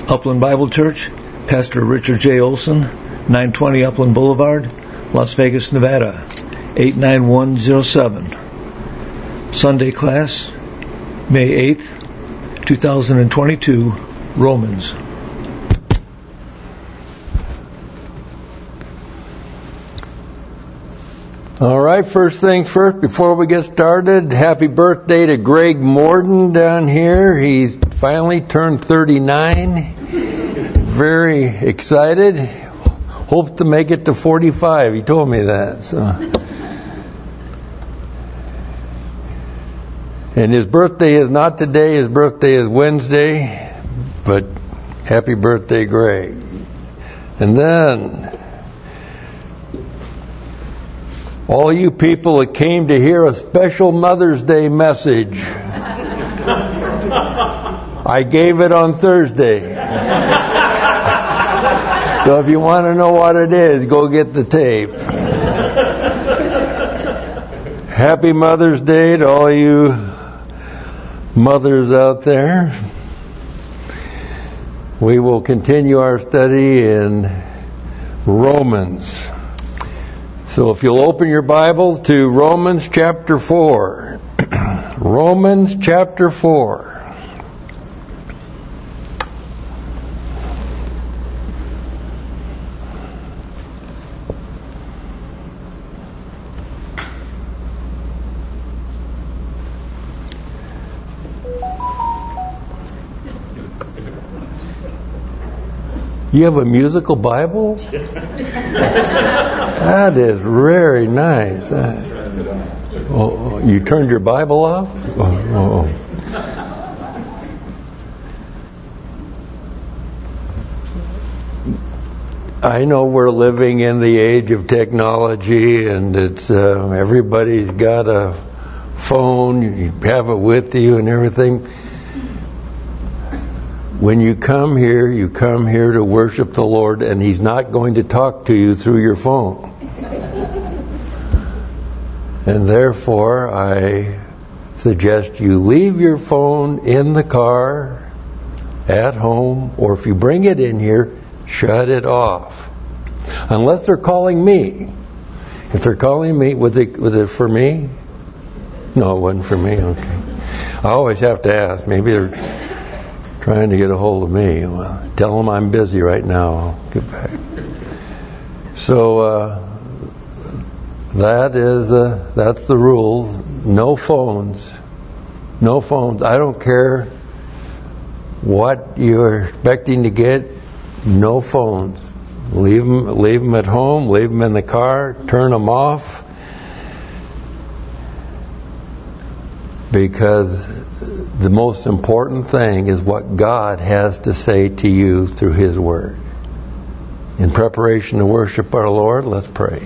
Upland Bible Church, Pastor Richard J. Olson, 920 Upland Boulevard, Las Vegas, Nevada, 89107. Sunday class, May 8th, 2022, Romans. All right, first things first, before we get started, happy birthday to Greg Morden down here. He's finally turned 39. Very excited. Hopes to make it to 45. He told me that. So. And his birthday is not today. His birthday is Wednesday. But happy birthday, Greg. And then all you people that came to hear a special Mother's Day message, I gave it on Thursday. So if you want to know what it is, go get the tape. Happy Mother's Day to all you mothers out there. We will continue our study in Romans. So if you'll open your Bible to Romans chapter 4. Romans chapter 4. You have a musical Bible? That is very nice. Oh, you turned your Bible off? Oh. I know we're living in the age of technology, and it's everybody's got a phone. You have it with you and everything. When you come here to worship the Lord, and He's not going to talk to you through your phone. And therefore, I suggest you leave your phone in the car, at home, or if you bring it in here, shut it off. Unless they're calling me. If they're calling me, was it for me? No, it wasn't for me. Okay. I always have to ask. Maybe they're trying to get a hold of me. Well, tell them I'm busy right now. I'll get back. So that's the rules. No phones. No phones. I don't care what you're expecting to get. No phones. Leave them at home. Leave them in the car. Turn them off. Because the most important thing is what God has to say to you through His Word. In preparation to worship our Lord, let's pray.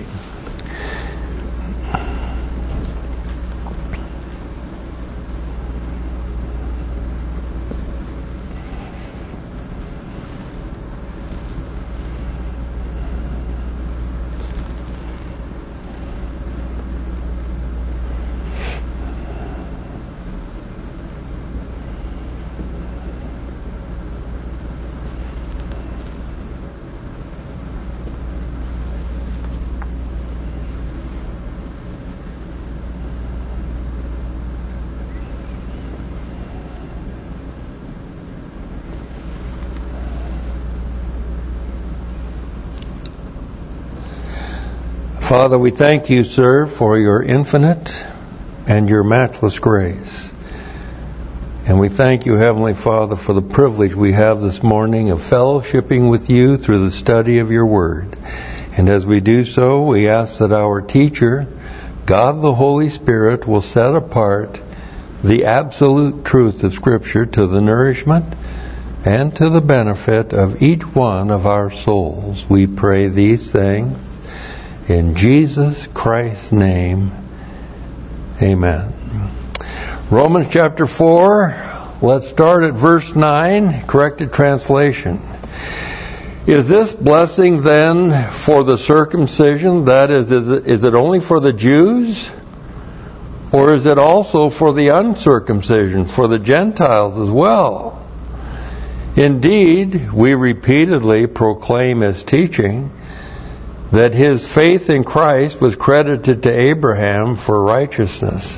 Father, we thank you, sir, for your infinite and your matchless grace. And we thank you, Heavenly Father, for the privilege we have this morning of fellowshipping with you through the study of your word. And as we do so, we ask that our teacher, God the Holy Spirit, will set apart the absolute truth of Scripture to the nourishment and to the benefit of each one of our souls. We pray these things in Jesus Christ's name. Amen. Romans chapter 4, let's start at verse 9, corrected translation. Is this blessing then for the circumcision? That is it only for the Jews? Or is it also for the uncircumcision, for the Gentiles as well? Indeed, we repeatedly proclaim his teaching that his faith in Christ was credited to Abraham for righteousness.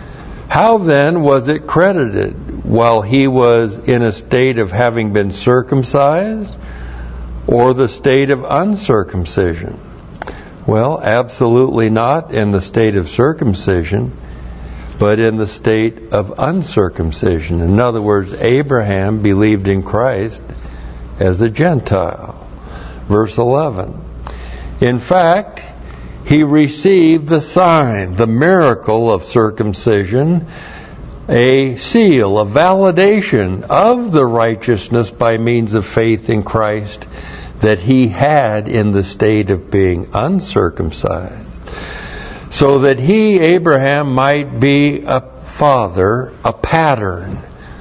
How then was it credited? While he was in a state of having been circumcised, or the state of uncircumcision? Well, absolutely not in the state of circumcision, but in the state of uncircumcision. In other words, Abraham believed in Christ as a Gentile. Verse 11. In fact, he received the sign, the miracle of circumcision, a seal, a validation of the righteousness by means of faith in Christ that he had in the state of being uncircumcised, so that he, Abraham, might be a father, a pattern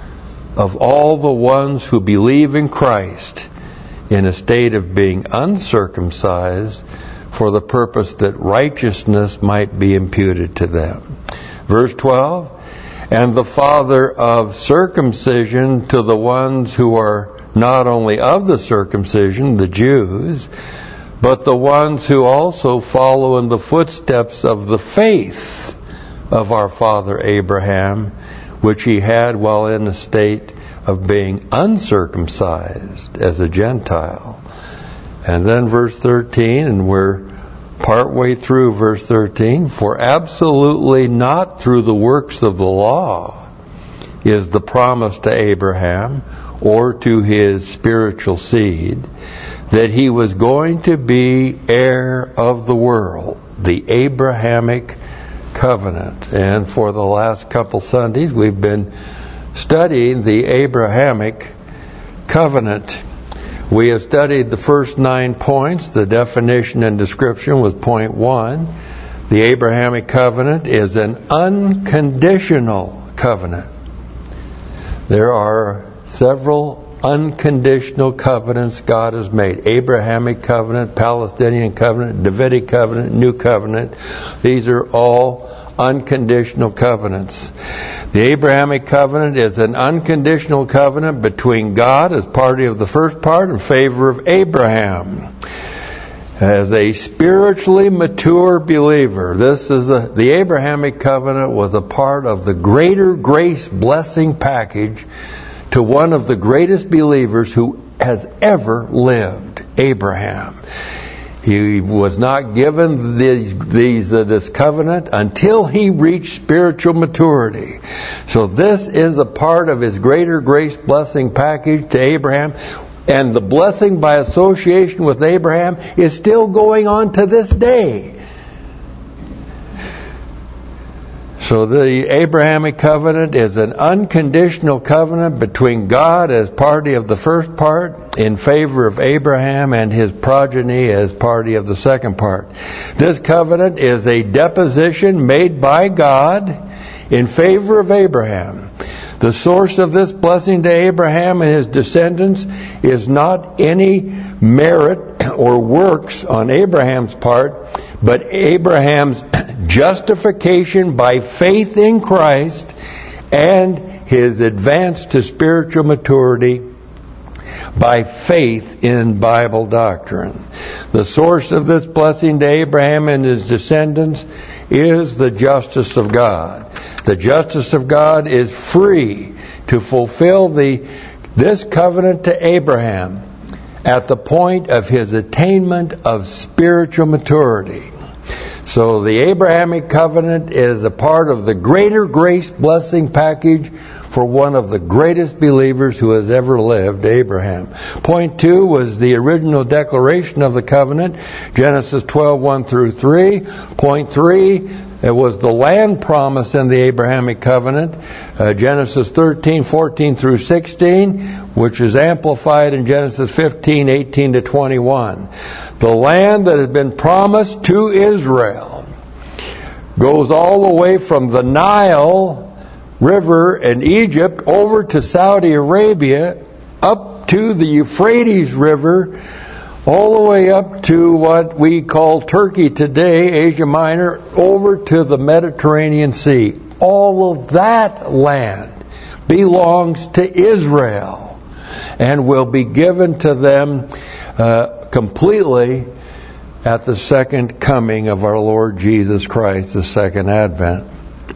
of all the ones who believe in Christ in a state of being uncircumcised, for the purpose that righteousness might be imputed to them. Verse 12, and the father of circumcision to the ones who are not only of the circumcision, the Jews, but the ones who also follow in the footsteps of the faith of our father Abraham, which he had while in a state of being uncircumcised as a Gentile. And then verse 13, and we're partway through verse 13, for absolutely not through the works of the law is the promise to Abraham or to his spiritual seed that he was going to be heir of the world, the Abrahamic covenant. And for the last couple Sundays we've been studying the Abrahamic covenant. We have studied the first 9 points. The definition and description was point 1. The Abrahamic covenant is an unconditional covenant. There are several unconditional covenants God has made. Abrahamic covenant, Palestinian covenant, Davidic covenant, New covenant. These are all unconditional covenants. The Abrahamic covenant is an unconditional covenant between God as party of the first part in favor of Abraham as a spiritually mature believer. The Abrahamic covenant was a part of the greater grace blessing package to one of the greatest believers who has ever lived, Abraham. He was not given this covenant until he reached spiritual maturity. So this is a part of his greater grace blessing package to Abraham. And the blessing by association with Abraham is still going on to this day. So the Abrahamic covenant is an unconditional covenant between God as party of the first part in favor of Abraham and his progeny as party of the second part. This covenant is a deposition made by God in favor of Abraham. The source of this blessing to Abraham and his descendants is not any merit or works on Abraham's part, but Abraham's justification by faith in Christ and his advance to spiritual maturity by faith in Bible doctrine. The source of this blessing to Abraham and his descendants is the justice of God. The justice of God is free to fulfill this covenant to Abraham at the point of his attainment of spiritual maturity. So the Abrahamic covenant is a part of the greater grace blessing package for one of the greatest believers who has ever lived, Abraham. Point 2 was the original declaration of the covenant, Genesis 12:1 through 3. Point 3, it was the land promise in the Abrahamic covenant, Genesis 13:14 through 16, which is amplified in Genesis 15:18 to 21. The land that has been promised to Israel goes all the way from the Nile River in Egypt over to Saudi Arabia, up to the Euphrates River, all the way up to what we call Turkey today, Asia Minor, over to the Mediterranean Sea. All of that land belongs to Israel. and will be given to them completely at the second coming of our Lord Jesus Christ, the second advent.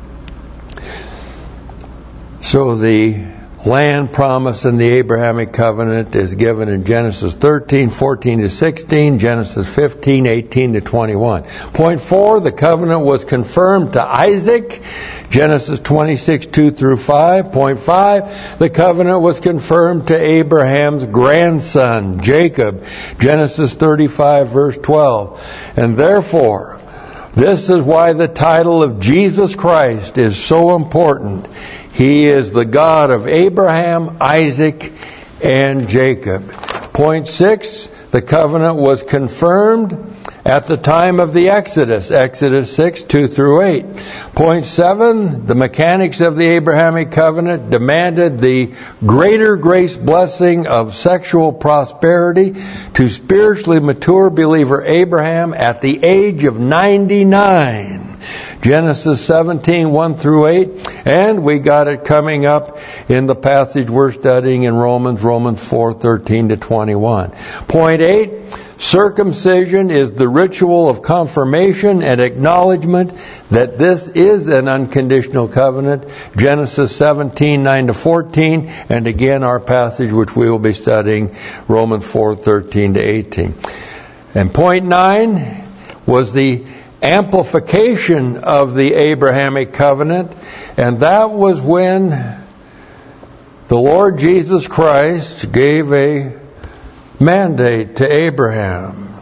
So the land promised in the Abrahamic covenant is given in Genesis 13, 14 to 16, Genesis 15, 18 to 21. Point 4, the covenant was confirmed to Isaac, Genesis 26, 2 through 5. Point 5, the covenant was confirmed to Abraham's grandson, Jacob, Genesis 35, verse 12. And therefore, this is why the title of Jesus Christ is so important. He is the God of Abraham, Isaac, and Jacob. Point 6, the covenant was confirmed at the time of the Exodus, Exodus 6, 2 through 8. Point 7, the mechanics of the Abrahamic covenant demanded the greater grace blessing of sexual prosperity to spiritually mature believer Abraham at the age of 99. Genesis 17, 1 through 8, and we got it coming up in the passage we're studying in Romans 4, 13 to 21. Point 8, circumcision is the ritual of confirmation and acknowledgement that this is an unconditional covenant. Genesis 17, 9 to 14, and again our passage which we will be studying, Romans 4, 13 to 18. And point 9 was the amplification of the Abrahamic covenant, and that was when the Lord Jesus Christ gave a mandate to Abraham.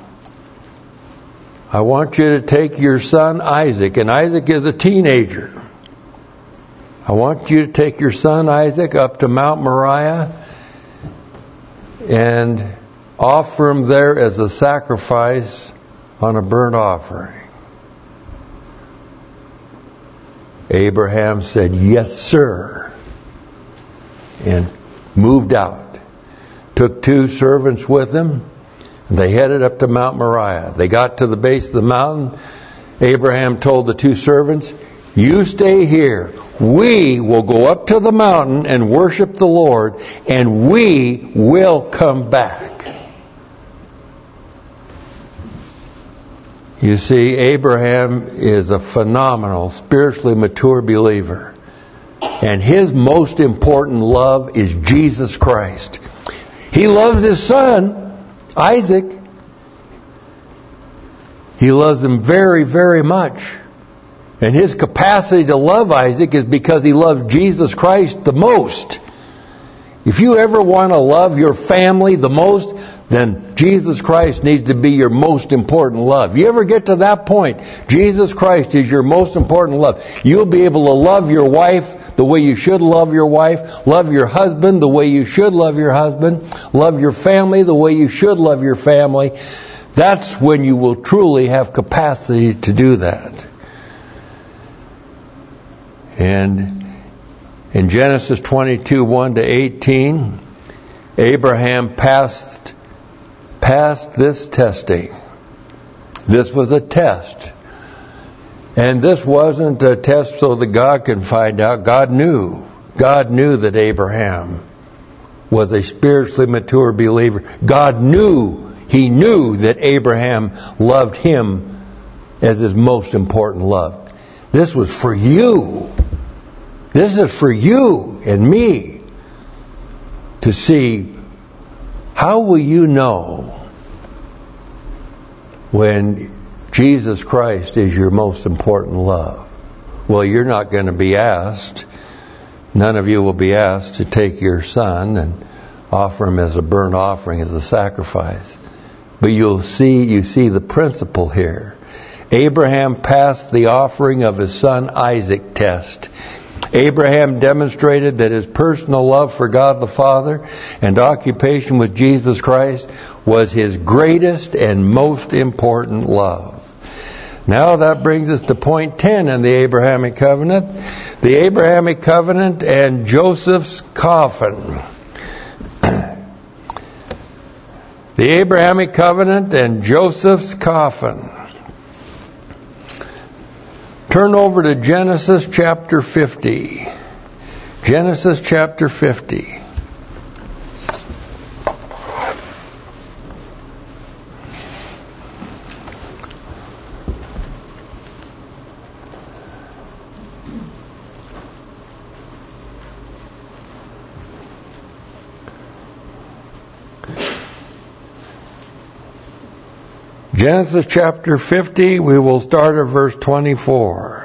I want you to take your son Isaac, and Isaac is a teenager. I want you to take your son Isaac up to Mount Moriah and offer him there as a sacrifice on a burnt offering. Abraham said, "Yes, sir," and moved out. Took 2 servants with him, and they headed up to Mount Moriah. They got to the base of the mountain. Abraham told the 2 servants, "You stay here. We will go up to the mountain and worship the Lord, and we will come back." You see, Abraham is a phenomenal, spiritually mature believer. And his most important love is Jesus Christ. He loves his son, Isaac. He loves him very, very much. And his capacity to love Isaac is because he loves Jesus Christ the most. If you ever want to love your family the most, then Jesus Christ needs to be your most important love. You ever get to that point, Jesus Christ is your most important love. You'll be able to love your wife the way you should love your wife, love your husband the way you should love your husband, love your family the way you should love your family. That's when you will truly have capacity to do that. And in Genesis 22, 1 to 18, Abraham passed this testing. This was a test. And this wasn't a test so that God can find out. God knew that Abraham was a spiritually mature believer. He knew that Abraham loved him as his most important love. This was for you. This is for you and me to see. How will you know when Jesus Christ is your most important love? Well, you're not going to be asked. None of you will be asked to take your son and offer him as a burnt offering, as a sacrifice. But you see the principle here. Abraham passed the offering of his son Isaac test. Abraham demonstrated that his personal love for God the Father and occupation with Jesus Christ was his greatest and most important love. Now that brings us to point 10 in the Abrahamic covenant. The Abrahamic covenant and Joseph's coffin. The Abrahamic covenant and Joseph's coffin. Turn over to Genesis chapter 50. Genesis chapter 50. Genesis chapter 50, we will start at verse 24.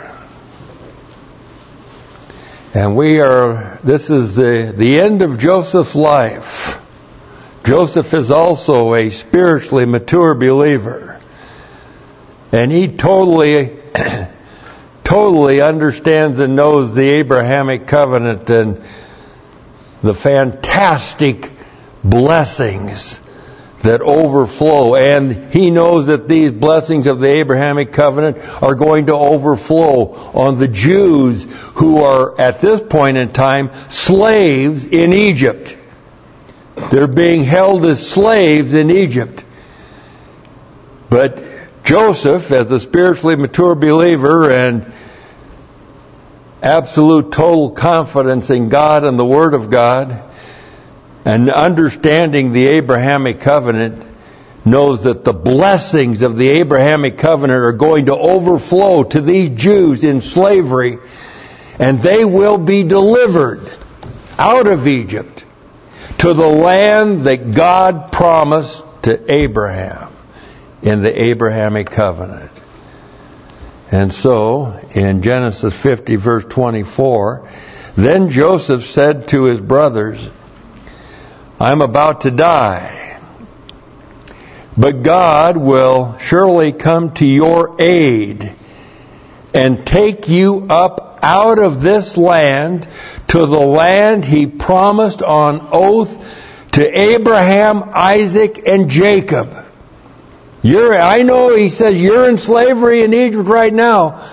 And this is the end of Joseph's life. Joseph is also a spiritually mature believer. And he totally understands and knows the Abrahamic covenant and the fantastic blessings that overflow. And he knows that these blessings of the Abrahamic covenant are going to overflow on the Jews who are at this point in time slaves in Egypt. They're being held as slaves in Egypt. But Joseph, as a spiritually mature believer and absolute total confidence in God and the Word of God, and understanding the Abrahamic covenant, knows that the blessings of the Abrahamic covenant are going to overflow to these Jews in slavery, and they will be delivered out of Egypt to the land that God promised to Abraham in the Abrahamic covenant. And so, in Genesis 50, verse 24, then Joseph said to his brothers, I'm about to die, but God will surely come to your aid and take you up out of this land to the land He promised on oath to Abraham, Isaac, and Jacob. I know He says you're in slavery in Egypt right now,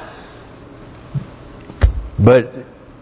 but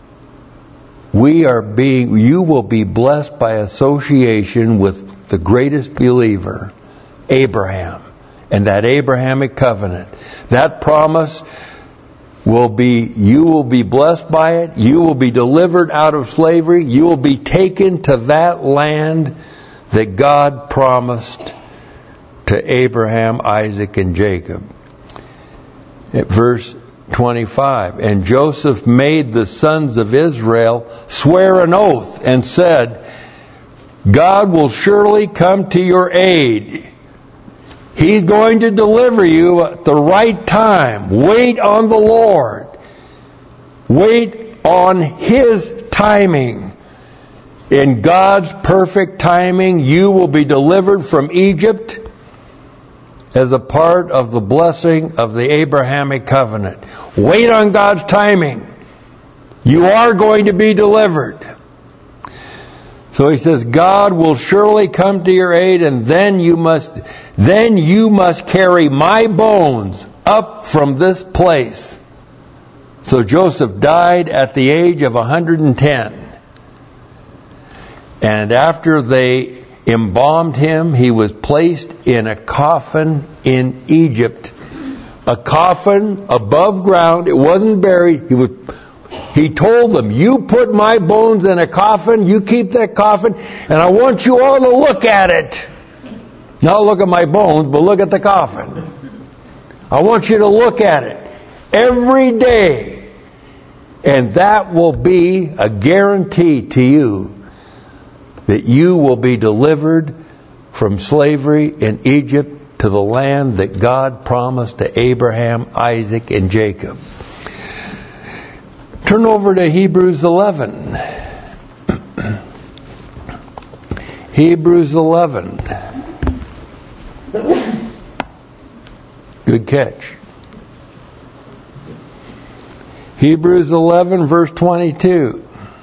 you will be blessed by association with the greatest believer, Abraham, and that Abrahamic covenant. That promise you will be blessed by it. You will be delivered out of slavery. You will be taken to that land that God promised to Abraham, Isaac, and Jacob. At verse 25, and Joseph made the sons of Israel swear an oath and said, God will surely come to your aid. He's going to deliver you at the right time. Wait on the Lord. Wait on His timing. In God's perfect timing, you will be delivered from Egypt as a part of the blessing of the Abrahamic covenant. Wait on God's timing. You are going to be delivered. So he says, God will surely come to your aid, and then you must carry my bones up from this place. So Joseph died at the age of 110. And after they embalmed him, he was placed in a coffin in Egypt. A coffin above ground. It wasn't buried. He told them, you put my bones in a coffin, you keep that coffin, and I want you all to look at it. Not look at my bones, but look at the coffin. I want you to look at it every day. And that will be a guarantee to you that you will be delivered from slavery in Egypt to the land that God promised to Abraham, Isaac, and Jacob. Turn over to Hebrews 11. Hebrews 11. Good catch. Hebrews 11, verse 22.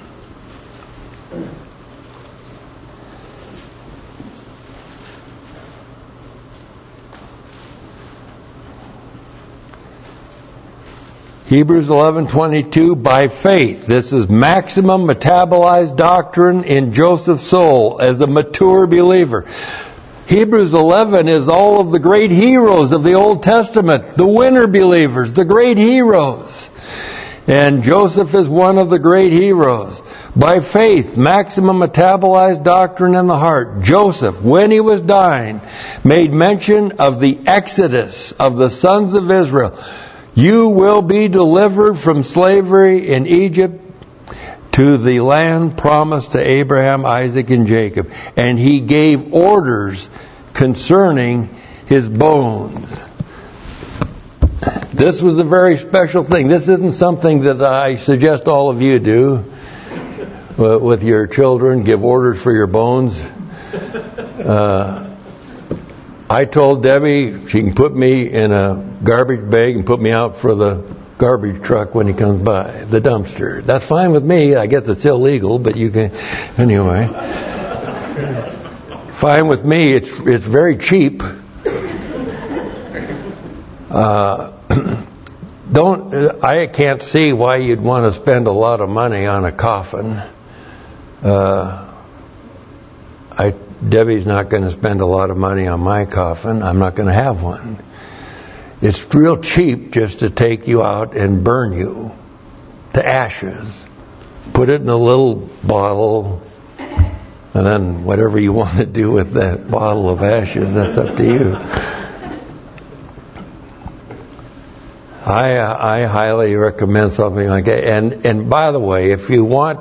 Hebrews 11:22, by faith. This is maximum metabolized doctrine in Joseph's soul as a mature believer. Hebrews 11 is all of the great heroes of the Old Testament, the winner believers, the great heroes. And Joseph is one of the great heroes. By faith, maximum metabolized doctrine in the heart. Joseph, when he was dying, made mention of the exodus of the sons of Israel. You will be delivered from slavery in Egypt to the land promised to Abraham, Isaac, and Jacob. And he gave orders concerning his bones. This was a very special thing. This isn't something that I suggest all of you do with your children, give orders for your bones. I told Debbie she can put me in a garbage bag and put me out for the garbage truck when he comes by, the dumpster. That's fine with me. I guess it's illegal, but you can, anyway. Fine with me. It's very cheap. I can't see why you'd want to spend a lot of money on a coffin. Debbie's not going to spend a lot of money on my coffin. I'm not going to have one. It's real cheap just to take you out and burn you to ashes. Put it in a little bottle, and then whatever you want to do with that bottle of ashes, that's up to you. I highly recommend something like that. And by the way, if you want,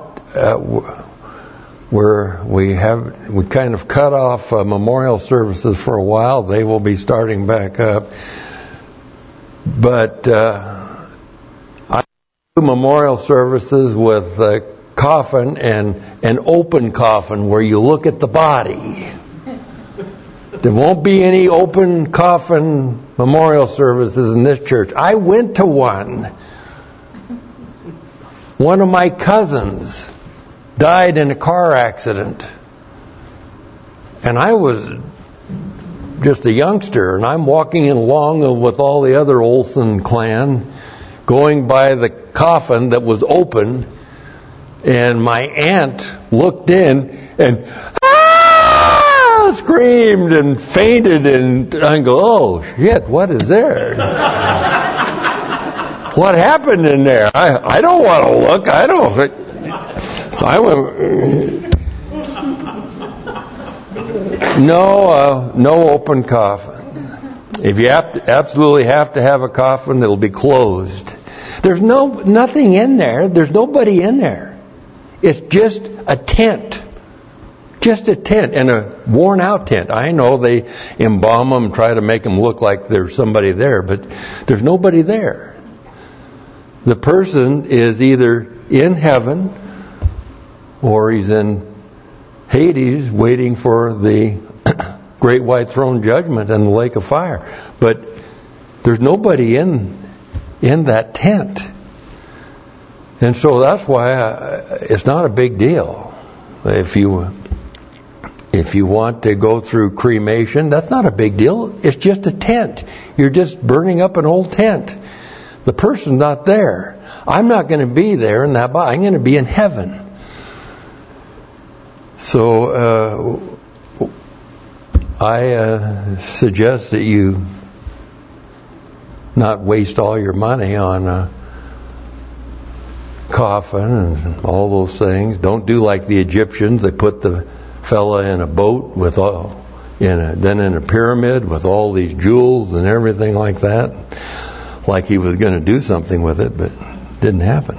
we kind of cut off memorial services for a while. They will be starting back up. But I do memorial services with a coffin and an open coffin where you look at the body. There won't be any open coffin memorial services in this church. I went to one. One of my cousins died in a car accident. And I was just a youngster, and I'm walking along with all the other Olson clan, going by the coffin that was open, and my aunt looked in and screamed and fainted, and I go, oh shit, what is there? What happened in there? I don't want to look. I don't. So I went. No open coffins. If you absolutely have to have a coffin, it'll be closed. There's nothing in there. There's nobody in there. It's just a tent. Just a tent, and a worn-out tent. I know they embalm them, try to make them look like there's somebody there, but there's nobody there. The person is either in heaven or he's in Hades waiting for the great white throne judgment and the lake of fire. But there's nobody in that tent. And so that's why it's not a big deal. If you want to go through cremation, that's not a big deal. It's just a tent. You're just burning up an old tent. The person's not there. I'm not going to be there in that body. I'm going to be in heaven. So I suggest that you not waste all your money on a coffin and all those things. Don't do like the Egyptians. They put the fella in a boat with then in a pyramid with all these jewels and everything like that, like he was going to do something with it, but it didn't happen.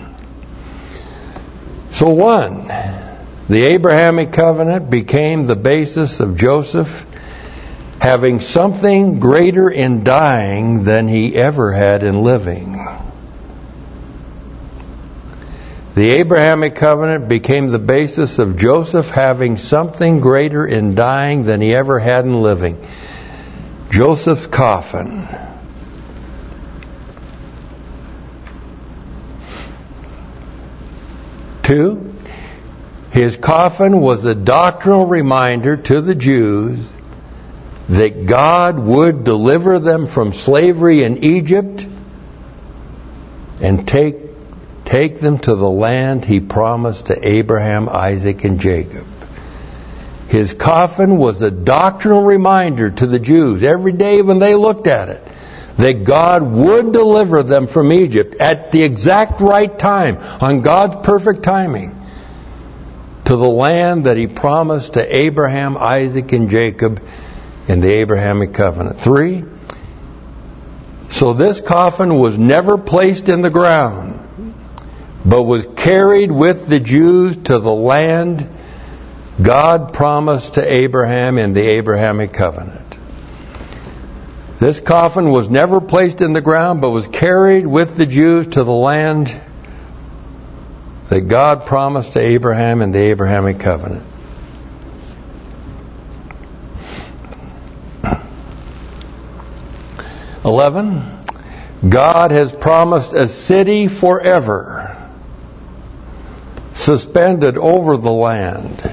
So the Abrahamic covenant became the basis of Joseph having something greater in dying than he ever had in living. The Abrahamic covenant became the basis of Joseph having something greater in dying than he ever had in living. Joseph's coffin. Two, his coffin was a doctrinal reminder to the Jews that God would deliver them from slavery in Egypt and take them to the land he promised to Abraham, Isaac, and Jacob. His coffin was a doctrinal reminder to the Jews every day when they looked at it that God would deliver them from Egypt at the exact right time, on God's perfect timing, to the land that he promised to Abraham, Isaac, and Jacob in the Abrahamic covenant. 3, so this coffin was never placed in the ground, but was carried with the Jews to the land God promised to Abraham in the Abrahamic covenant. This coffin was never placed in the ground, but was carried with the Jews to the land that God promised to Abraham in the Abrahamic covenant. God has promised a city forever, suspended over the land.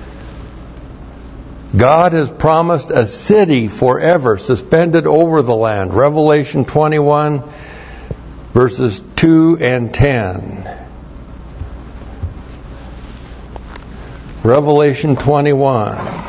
God has promised a city forever, suspended over the land. Revelation 21, verses 2 and 10. Revelation 21.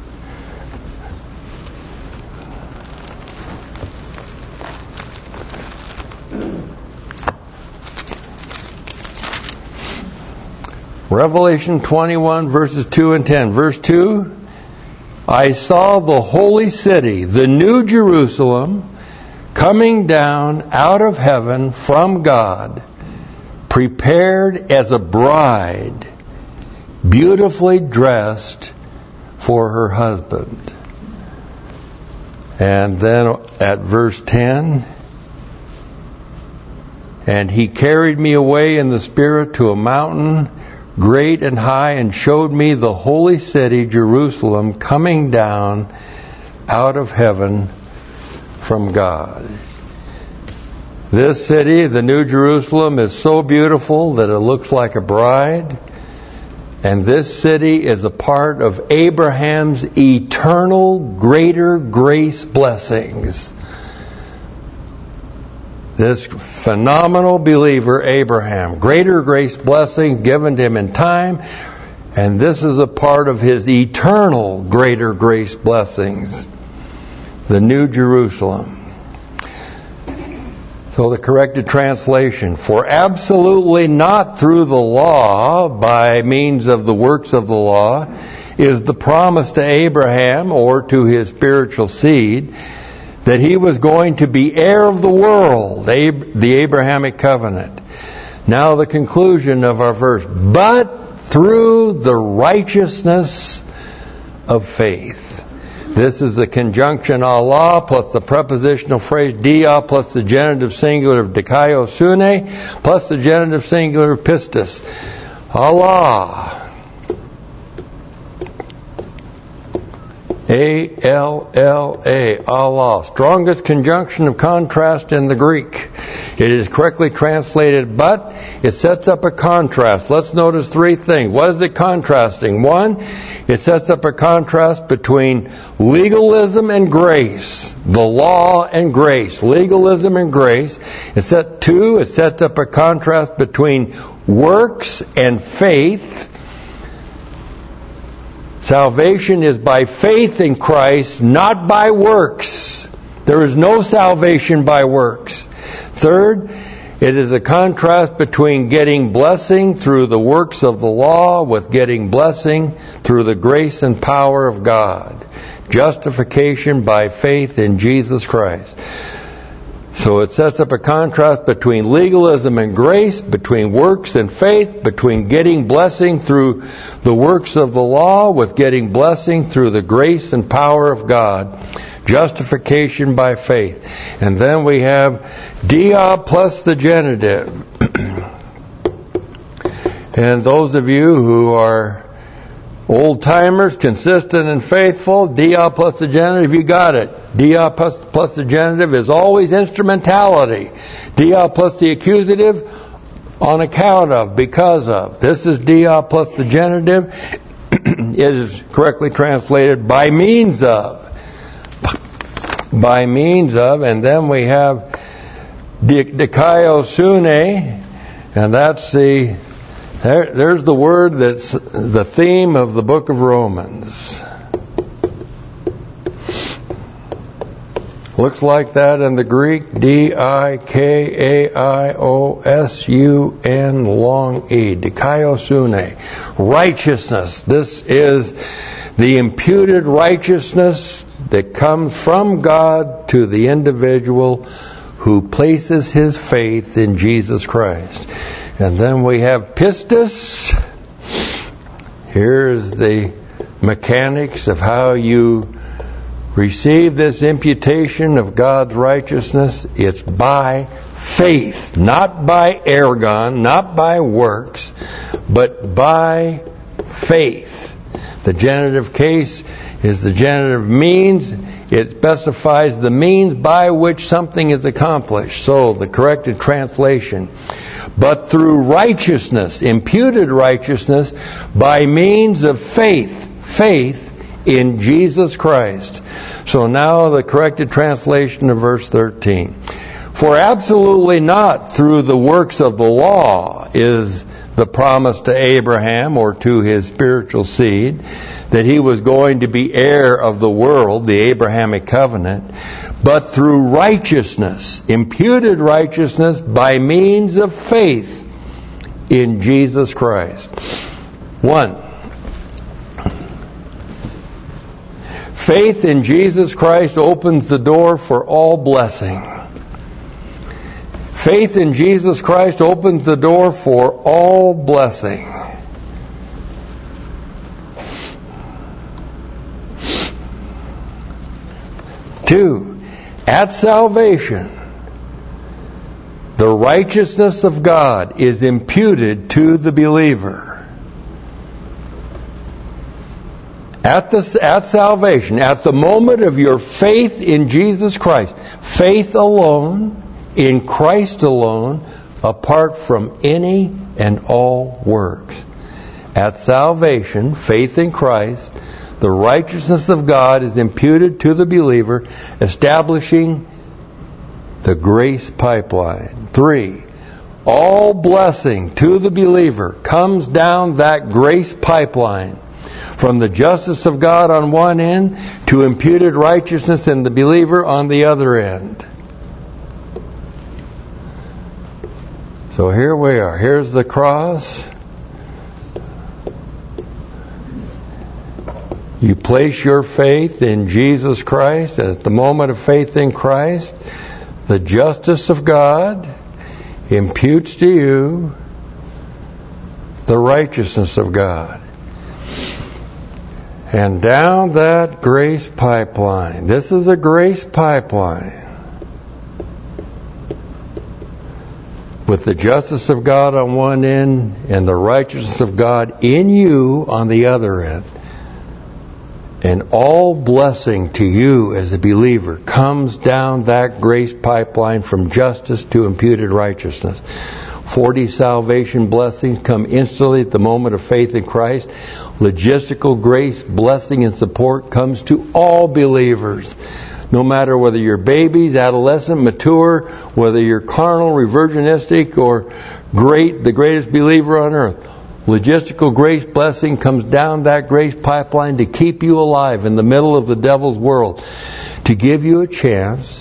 Revelation 21, verses 2 and 10. Verse 2, I saw the holy city, the new Jerusalem, coming down out of heaven from God, prepared as a bride, beautifully dressed for her husband. And then at verse 10, and he carried me away in the Spirit to a mountain great and high, and showed me the holy city, Jerusalem, coming down out of heaven from God. This city, the New Jerusalem, is so beautiful that it looks like a bride. And this city is a part of Abraham's eternal greater grace blessings. This phenomenal believer, Abraham, greater grace blessing given to him in time, and this is a part of his eternal greater grace blessings, the New Jerusalem. So the corrected translation, for absolutely not through the law, by means of the works of the law, is the promise to Abraham or to his spiritual seed that he was going to be heir of the world, the Abrahamic covenant. Now the conclusion of our verse, but through the righteousness of faith. This is the conjunction Allah plus the prepositional phrase dia plus the genitive singular of dikaiosune plus the genitive singular of pistis. Allah. A-L-L-A, Allah. Strongest conjunction of contrast in the Greek. It is correctly translated, but it sets up a contrast. Let's notice three things. What is it contrasting? One, it sets up a contrast between legalism and grace. The law and grace. Legalism and grace. It sets up a contrast between works and faith. Salvation is by faith in Christ, not by works. There is no salvation by works. Third, it is a contrast between getting blessing through the works of the law with getting blessing through the grace and power of God. Justification by faith in Jesus Christ. So it sets up a contrast between legalism and grace, between works and faith, between getting blessing through the works of the law with getting blessing through the grace and power of God. Justification by faith. And then we have dia plus the genitive. And those of you who are old-timers, consistent and faithful, dia plus the genitive, you got it. Dia plus the genitive is always instrumentality. Dia plus the accusative, on account of, because of. This is dia plus the genitive. It is correctly translated by means of. By means of, and then we have dikaiosune, and that's there's the word that's the theme of the book of Romans. Looks like that in the Greek, D-I-K-A-I-O-S-U-N long E, dikaiosune, righteousness. This is the imputed righteousness that comes from God to the individual who places his faith in Jesus Christ. And then we have pistis. Here's the mechanics of how you receive this imputation of God's righteousness, it's by faith, not by ergon, not by works, but by faith. The genitive case is the genitive means. It specifies the means by which something is accomplished. So the corrected translation, but through righteousness, imputed righteousness, by means of faith in Jesus Christ. So now the corrected translation of verse 13. For absolutely not through the works of the law is the promise to Abraham or to his spiritual seed that he was going to be heir of the world, the Abrahamic covenant, but through righteousness, imputed righteousness by means of faith in Jesus Christ. 1. Faith in Jesus Christ opens the door for all blessing. Faith in Jesus Christ opens the door for all blessing. Two, at salvation, the righteousness of God is imputed to the believer. At salvation, at the moment of your faith in Jesus Christ, faith alone, in Christ alone, apart from any and all works. At salvation, faith in Christ, the righteousness of God is imputed to the believer, establishing the grace pipeline. 3, all blessing to the believer comes down that grace pipeline, from the justice of God on one end to imputed righteousness in the believer on the other end. So here we are. Here's the cross. You place your faith in Jesus Christ, and at the moment of faith in Christ, the justice of God imputes to you the righteousness of God. And down that grace pipeline, this is a grace pipeline, with the justice of God on one end and the righteousness of God in you on the other end. And all blessing to you as a believer comes down that grace pipeline from justice to imputed righteousness. 40 salvation blessings come instantly at the moment of faith in Christ. Logistical grace, blessing, and support comes to all believers. No matter whether you're babies, adolescent, mature, whether you're carnal, reversionistic, or the greatest believer on earth. Logistical grace blessing comes down that grace pipeline to keep you alive in the middle of the devil's world, to give you a chance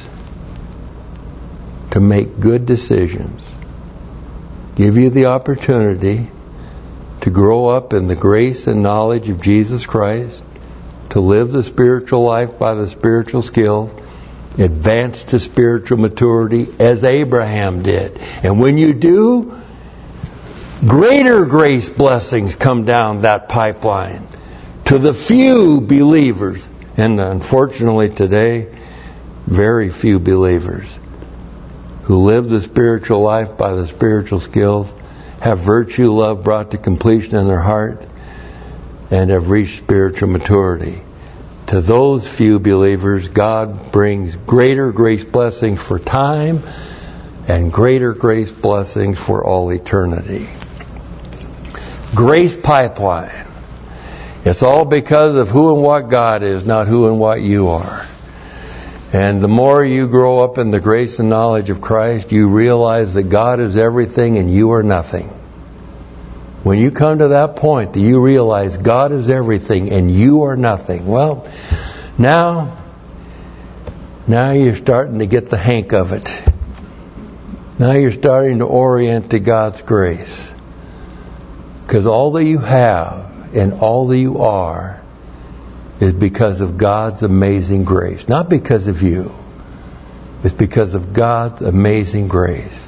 to make good decisions, give you the opportunity to grow up in the grace and knowledge of Jesus Christ, to live the spiritual life by the spiritual skill, advance to spiritual maturity as Abraham did. And when you do, greater grace blessings come down that pipeline to the few believers, and unfortunately today, very few believers who live the spiritual life by the spiritual skills, have virtue, love brought to completion in their heart, and have reached spiritual maturity. To those few believers, God brings greater grace blessings for time and greater grace blessings for all eternity. Grace pipeline. It's all because of who and what God is, not who and what you are. And the more you grow up in the grace and knowledge of Christ, you realize that God is everything and you are nothing. When you come to that point that you realize God is everything and you are nothing, well, now you're starting to get the hang of it. Now you're starting to orient to God's grace. Because all that you have and all that you are is because of God's amazing grace. Not because of you. It's because of God's amazing grace.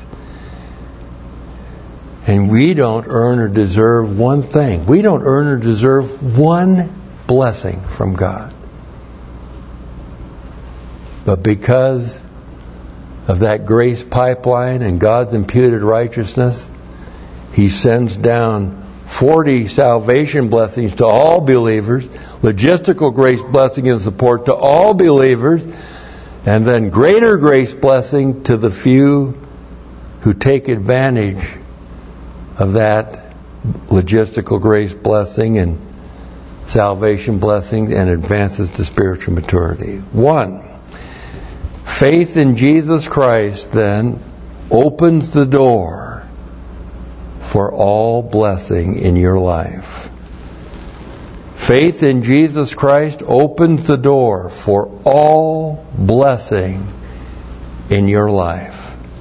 And we don't earn or deserve one thing. We don't earn or deserve one blessing from God. But because of that grace pipeline and God's imputed righteousness, He sends down 40 salvation blessings to all believers, logistical grace blessing and support to all believers, and then greater grace blessing to the few who take advantage of that logistical grace blessing and salvation blessings and advances to spiritual maturity. 1. Faith in Jesus Christ then opens the door for all blessing in your life. Faith in Jesus Christ opens the door for all blessing in your life.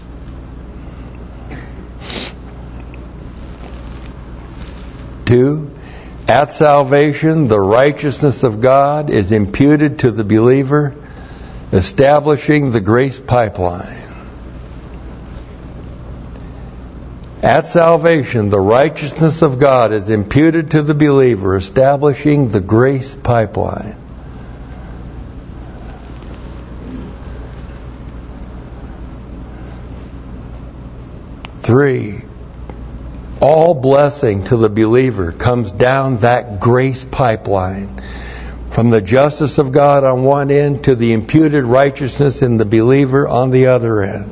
2. At salvation, the righteousness of God is imputed to the believer, establishing the grace pipeline. At salvation, the righteousness of God is imputed to the believer, establishing the grace pipeline. 3. All blessing to the believer comes down that grace pipeline, from the justice of God on one end to the imputed righteousness in the believer on the other end.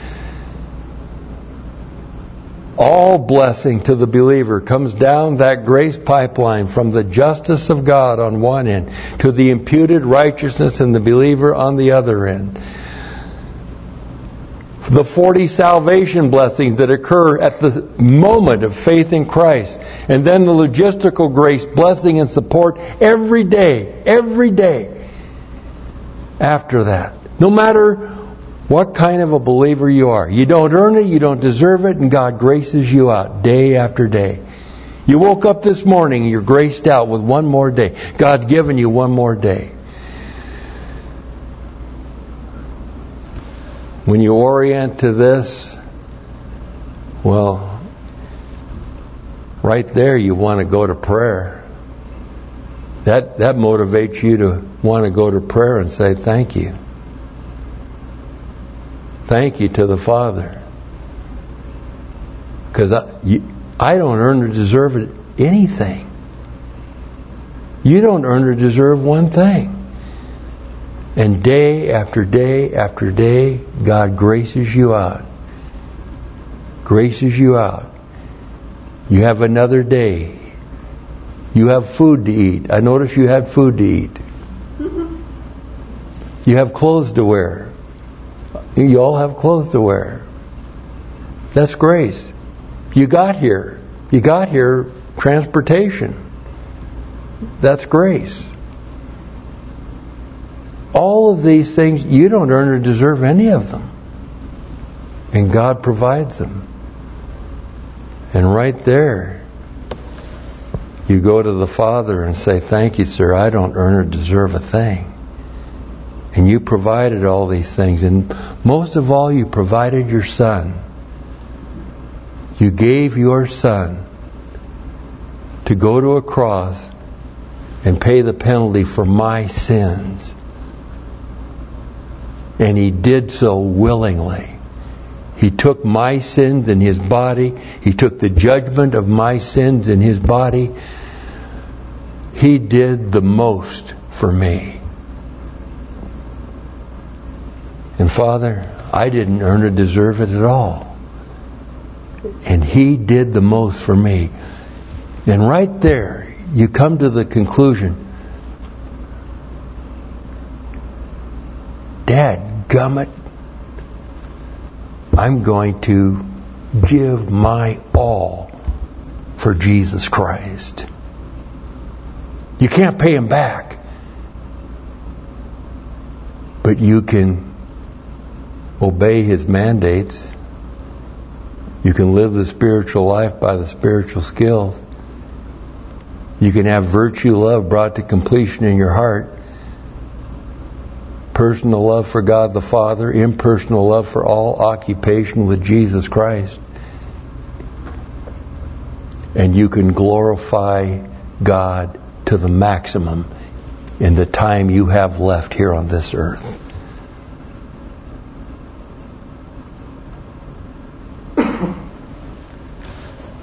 All blessing to the believer comes down that grace pipeline, from the justice of God on one end to the imputed righteousness in the believer on the other end. The 40 salvation blessings that occur at the moment of faith in Christ. And then the logistical grace, blessing and support every day after that. No matter what kind of a believer you are. You don't earn it, you don't deserve it, and God graces you out day after day. You woke up this morning and you're graced out with one more day. God's given you one more day. When you orient to this, well, right there you want to go to prayer. That motivates you to want to go to prayer and say thank you. Thank you to the Father. Because I don't earn or deserve anything. You don't earn or deserve one thing. And day after day after day, God graces you out. Graces you out. You have another day. You have food to eat. I notice you have food to eat. You have clothes to wear. You all have clothes to wear. That's grace. You got here. You got here transportation. That's grace. All of these things, you don't earn or deserve any of them. And God provides them. And right there, you go to the Father and say, thank you, sir, I don't earn or deserve a thing. And you provided all these things. And most of all, you provided your Son. You gave your Son to go to a cross and pay the penalty for my sins. And He did so willingly. He took my sins in His body. He took the judgment of my sins in His body. He did the most for me. And Father, I didn't earn or deserve it at all. And He did the most for me. And right there, you come to the conclusion, dadgummit, I'm going to give my all for Jesus Christ. You can't pay Him back. But you can obey His mandates. You can live the spiritual life by the spiritual skills. You can have virtue love brought to completion in your heart. Personal love for God the Father, impersonal love for all occupation with Jesus Christ. And you can glorify God to the maximum in the time you have left here on this earth.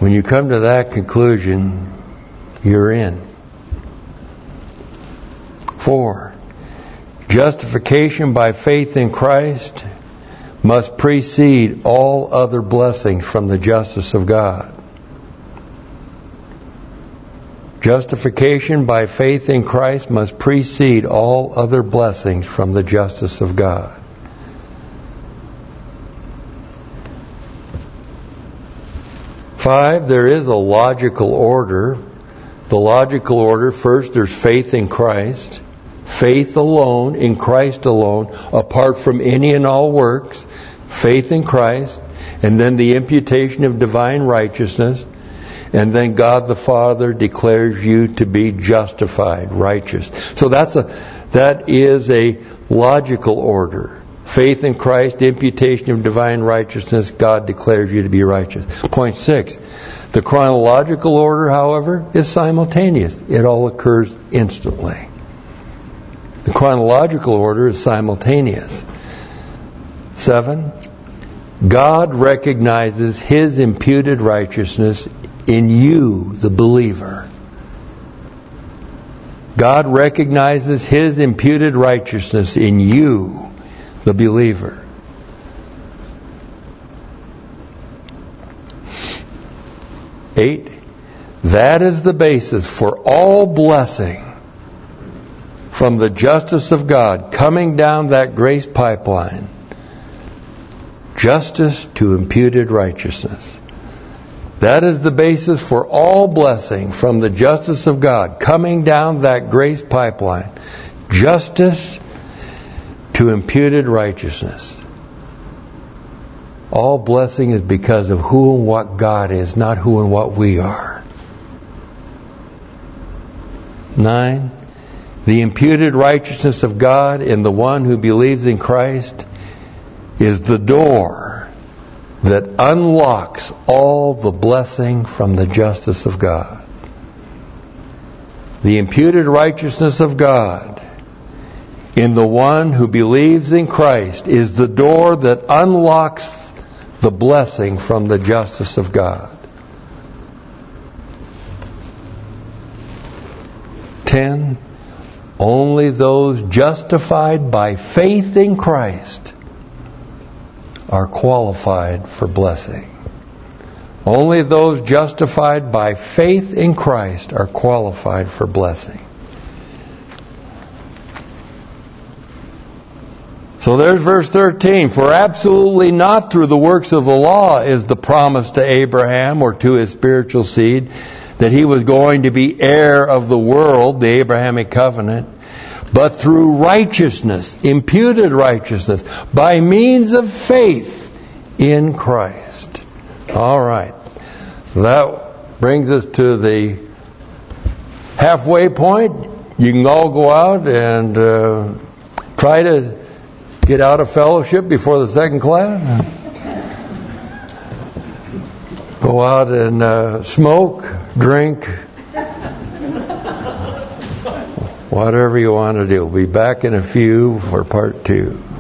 When you come to that conclusion, you're in. 4. Justification by faith in Christ must precede all other blessings from the justice of God. Justification by faith in Christ must precede all other blessings from the justice of God. 5, there is a logical order. The logical order, first there's faith in Christ. Faith alone, in Christ alone, apart from any and all works. Faith in Christ. And then the imputation of divine righteousness. And then God the Father declares you to be justified, righteous. So that is a logical order. Faith in Christ, imputation of divine righteousness, God declares you to be righteous. Point 6. The chronological order, however, is simultaneous. It all occurs instantly. The chronological order is simultaneous. 7. God recognizes His imputed righteousness in you, the believer. God recognizes His imputed righteousness in you, the believer. 8. That is the basis for all blessing from the justice of God coming down that grace pipeline. Justice to imputed righteousness. That is the basis for all blessing from the justice of God coming down that grace pipeline. Justice to imputed righteousness. All blessing is because of who and what God is, not who and what we are. 9. The imputed righteousness of God in the one who believes in Christ is the door that unlocks all the blessing from the justice of God. The imputed righteousness of God in the one who believes in Christ is the door that unlocks the blessing from the justice of God. 10. Only those justified by faith in Christ are qualified for blessing. Only those justified by faith in Christ are qualified for blessing. So there's verse 13. For absolutely not through the works of the law is the promise to Abraham or to his spiritual seed that he was going to be heir of the world, the Abrahamic covenant, but through righteousness, imputed righteousness, by means of faith in Christ. All right. That brings us to the halfway point. You can all go out and try to get out of fellowship before the second class. Go out and smoke, drink, whatever you want to do. We'll be back in a few for part 2.